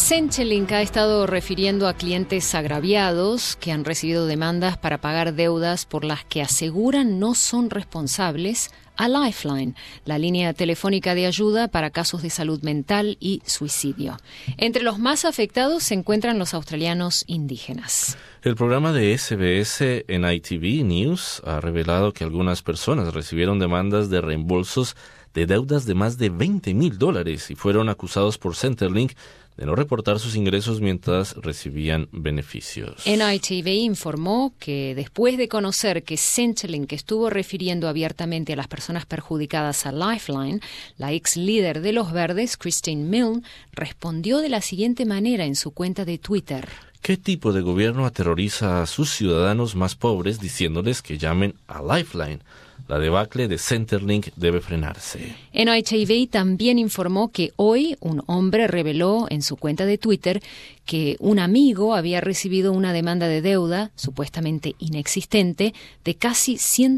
Centrelink ha estado refiriendo a clientes agraviados que han recibido demandas para pagar deudas por las que aseguran no son responsables a Lifeline, la línea telefónica de ayuda para casos de salud mental y suicidio. Entre los más afectados se encuentran los australianos indígenas. El programa de SBS en ITV News ha revelado que algunas personas recibieron demandas de reembolsos de deudas de más de $20,000 y fueron acusados por Centrelink de no reportar sus ingresos mientras recibían beneficios. NITV informó que después de conocer que Centrelink estuvo refiriendo abiertamente a las personas perjudicadas a Lifeline, la ex líder de los Verdes, Christine Milne, respondió de la siguiente manera en su cuenta de Twitter. ¿Qué tipo de gobierno aterroriza a sus ciudadanos más pobres diciéndoles que llamen a Lifeline? La debacle de Centrelink debe frenarse. NITV también informó que hoy un hombre reveló en su cuenta de Twitter que un amigo había recibido una demanda de deuda, supuestamente inexistente, de casi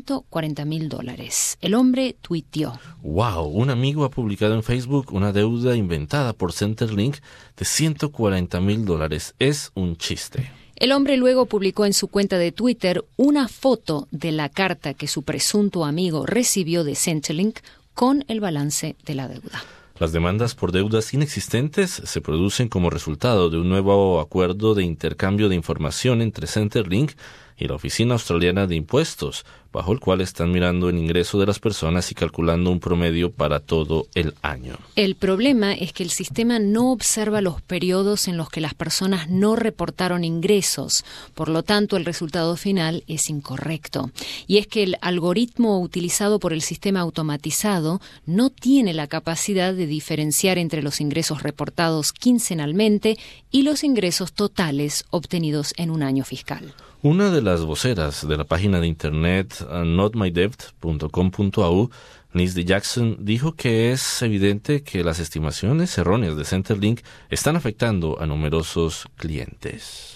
$140,000. El hombre tuiteó: ¡Wow! Un amigo ha publicado en Facebook una deuda inventada por Centrelink de $140,000. Es un chiste. El hombre luego publicó en su cuenta de Twitter una foto de la carta que su presunto amigo recibió de Centrelink con el balance de la deuda. Las demandas por deudas inexistentes se producen como resultado de un nuevo acuerdo de intercambio de información entre Centrelink y la Oficina Australiana de Impuestos, bajo el cual están mirando el ingreso de las personas y calculando un promedio para todo el año. El problema es que el sistema no observa los periodos en los que las personas no reportaron ingresos, por lo tanto el resultado final es incorrecto. Y es que el algoritmo utilizado por el sistema automatizado no tiene la capacidad de diferenciar entre los ingresos reportados quincenalmente y los ingresos totales obtenidos en un año fiscal. Una de las voceras de la página de internet notmydebt.com.au, Liz Jackson, dijo que es evidente que las estimaciones erróneas de Centrelink están afectando a numerosos clientes.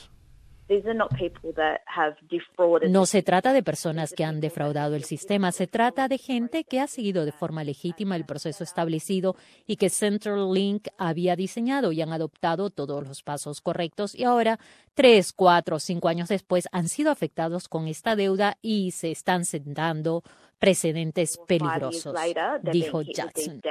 No se trata de personas que han defraudado el sistema, se trata de gente que ha seguido de forma legítima el proceso establecido y que Centrelink había diseñado y han adoptado todos los pasos correctos y ahora, 3, 4, 5 años después, han sido afectados con esta deuda y se están sentando precedentes peligrosos, dijo Jackson.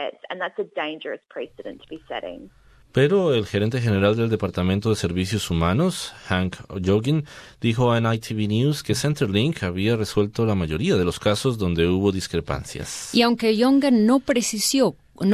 Pero el gerente general del Departamento de Servicios Humanos, Hank Jogin, dijo a NITV News que Centrelink había resuelto la mayoría de los casos donde hubo discrepancias. Y aunque Jogin no precisó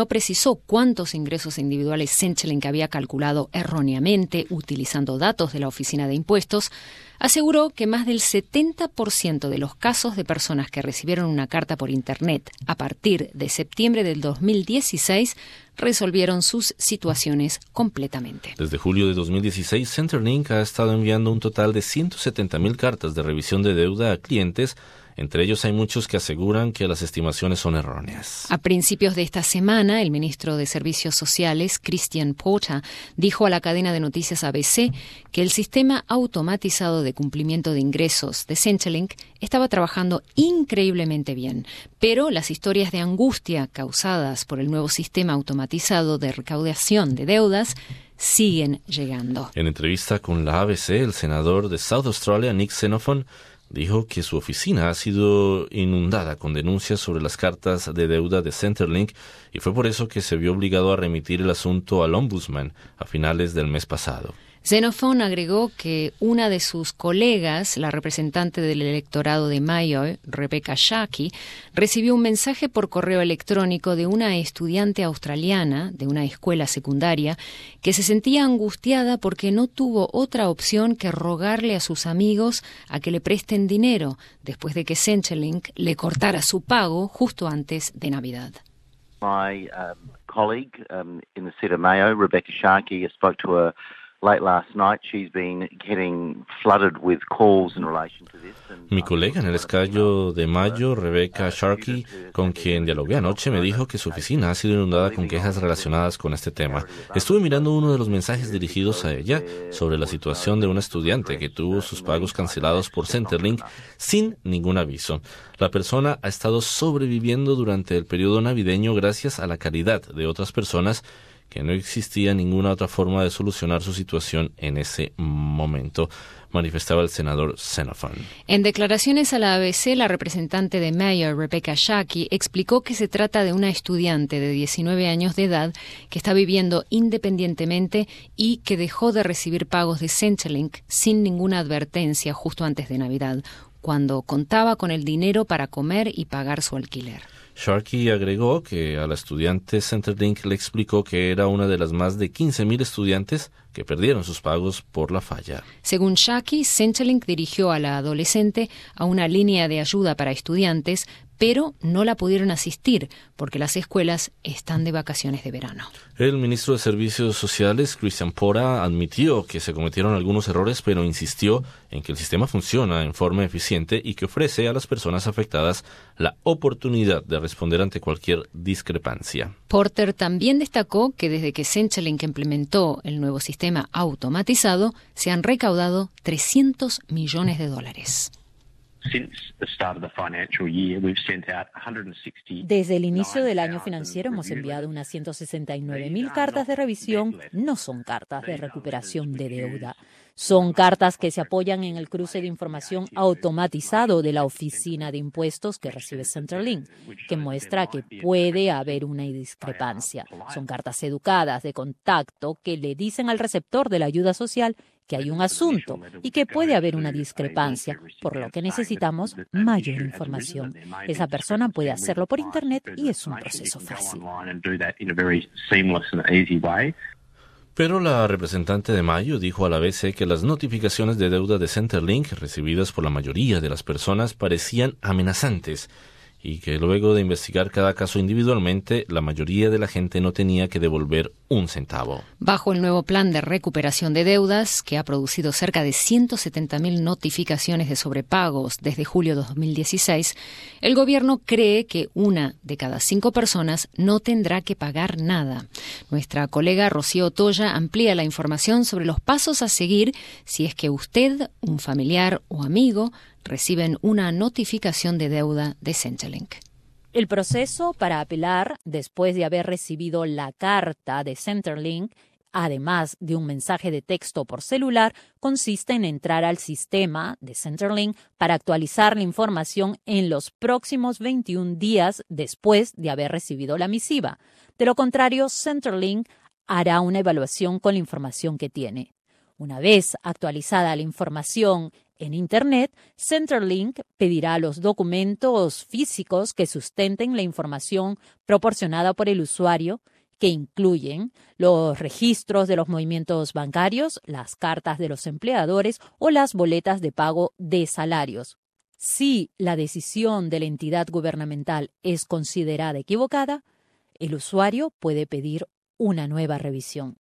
cuántos ingresos individuales Centrelink había calculado erróneamente utilizando datos de la Oficina de Impuestos, aseguró que más del 70% de los casos de personas que recibieron una carta por Internet a partir de septiembre del 2016 resolvieron sus situaciones completamente. Desde julio de 2016, Centrelink ha estado enviando un total de 170,000 cartas de revisión de deuda a clientes. Entre ellos hay muchos que aseguran que las estimaciones son erróneas. A principios de esta semana, el ministro de Servicios Sociales, Christian Porter, dijo a la cadena de noticias ABC que el sistema automatizado de cumplimiento de ingresos de Centrelink estaba trabajando increíblemente bien, pero las historias de angustia causadas por el nuevo sistema automatizado de recaudación de deudas siguen llegando. En entrevista con la ABC, el senador de South Australia, Nick Xenophon, dijo que su oficina ha sido inundada con denuncias sobre las cartas de deuda de Centrelink y fue por eso que se vio obligado a remitir el asunto al Ombudsman a finales del mes pasado. Xenophon agregó que una de sus colegas, la representante del electorado de Mayo, Rebecca Sharkey, recibió un mensaje por correo electrónico de una estudiante australiana de una escuela secundaria que se sentía angustiada porque no tuvo otra opción que rogarle a sus amigos a que le presten dinero después de que Centrelink le cortara su pago justo antes de Navidad. My colleague in the City of Mayo, Rebecca Sharkey, spoke to her late last night. She's been getting flooded with calls in relation to this. Mi colega en el escayo de Mayo, Rebecca Sharkey, con quien dialogué anoche, me dijo que su oficina ha sido inundada con quejas relacionadas con este tema. Estuve mirando uno de los mensajes dirigidos a ella sobre la situación de una estudiante que tuvo sus pagos cancelados por Centrelink sin ningún aviso. La persona ha estado sobreviviendo durante el periodo navideño gracias a la caridad de otras personas que no existía ninguna otra forma de solucionar su situación en ese momento, manifestaba el senador Xenophon. En declaraciones a la ABC, la representante de Mayo, Rebecca Schaake, explicó que se trata de una estudiante de 19 años de edad que está viviendo independientemente y que dejó de recibir pagos de Centrelink sin ninguna advertencia justo antes de Navidad, cuando contaba con el dinero para comer y pagar su alquiler. Sharkey agregó que a la estudiante Centrelink le explicó que era una de las más de 15,000 estudiantes que perdieron sus pagos por la falla. Según Schaake, Centrelink dirigió a la adolescente a una línea de ayuda para estudiantes, pero no la pudieron asistir porque las escuelas están de vacaciones de verano. El ministro de Servicios Sociales, Christian Porter, admitió que se cometieron algunos errores, pero insistió en que el sistema funciona en forma eficiente y que ofrece a las personas afectadas la oportunidad de responder ante cualquier discrepancia. Porter también destacó que desde que Centrelink implementó el nuevo sistema automatizado, se han recaudado $300 millones. Desde el inicio del año financiero hemos enviado unas 169,000 cartas de revisión. No son cartas de recuperación de deuda. Son cartas que se apoyan en el cruce de información automatizado de la Oficina de Impuestos que recibe Centrelink, que muestra que puede haber una discrepancia. Son cartas educadas de contacto que le dicen al receptor de la ayuda social que hay un asunto y que puede haber una discrepancia, por lo que necesitamos mayor información. Esa persona puede hacerlo por Internet y es un proceso fácil. Pero la representante de Mayo dijo a la ABC que las notificaciones de deuda de Centrelink recibidas por la mayoría de las personas parecían amenazantes y que luego de investigar cada caso individualmente, la mayoría de la gente no tenía que devolver un centavo. Bajo el nuevo plan de recuperación de deudas, que ha producido cerca de 170,000 notificaciones de sobrepagos desde julio de 2016, el gobierno cree que 1 de cada 5 personas no tendrá que pagar nada. Nuestra colega Rocío Toya amplía la información sobre los pasos a seguir si es que usted, un familiar o amigo, reciben una notificación de deuda de Centrelink. El proceso para apelar después de haber recibido la carta de Centrelink, además de un mensaje de texto por celular, consiste en entrar al sistema de Centrelink para actualizar la información en los próximos 21 días después de haber recibido la misiva. De lo contrario, Centrelink hará una evaluación con la información que tiene. Una vez actualizada la información en Internet, Centrelink pedirá los documentos físicos que sustenten la información proporcionada por el usuario, que incluyen los registros de los movimientos bancarios, las cartas de los empleadores o las boletas de pago de salarios. Si la decisión de la entidad gubernamental es considerada equivocada, el usuario puede pedir una nueva revisión.